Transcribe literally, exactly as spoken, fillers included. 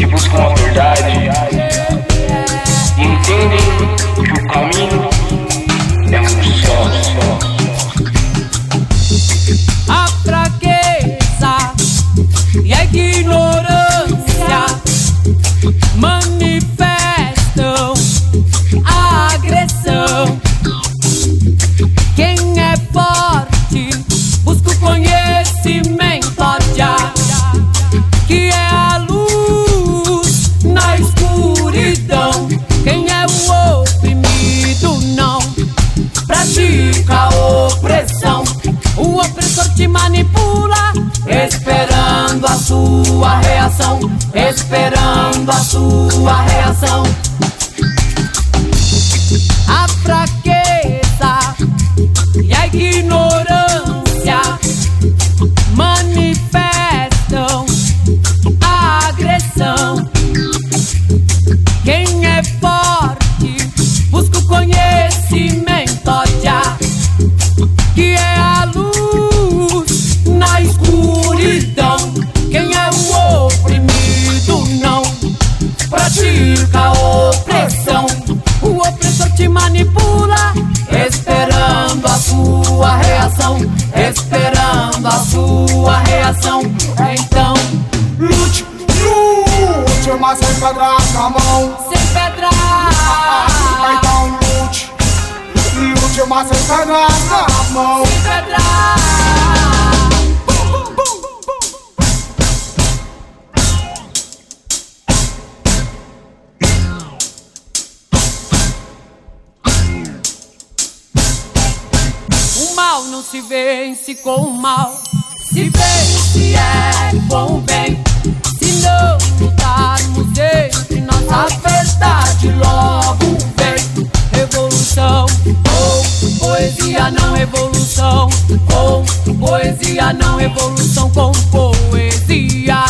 que buscam a verdade e entendem que o caminho é um só, só. A fraqueza e a ignorância manifestam a agressão. Quem é forte busca o conhecimento, olha, que é a luz na escuridão. Quem é o oprimido não pratica a opressão. O opressor te manipula, esperando a sua reação, esperando a sua reação. A fraqueza e a ignorância manifestam a agressão. Quem é forte busca o conhecimento, olha, que é a luz na escuridão. Quem é o oprimido não pratica a opressão. O opressor te manipula, esperando a sua reação, esperando a sua reação. Então lute, lute, mas sem pedra na mão. Sem pedra. Então lute, lute, mas sem pedra na mão. Sem pedra. O mal não se vence com o mal, se vence é com o bem. Se não lutarmos entre nós, a verdade logo vem. Revolução com poesia, não revolução com poesia, não revolução com poesia.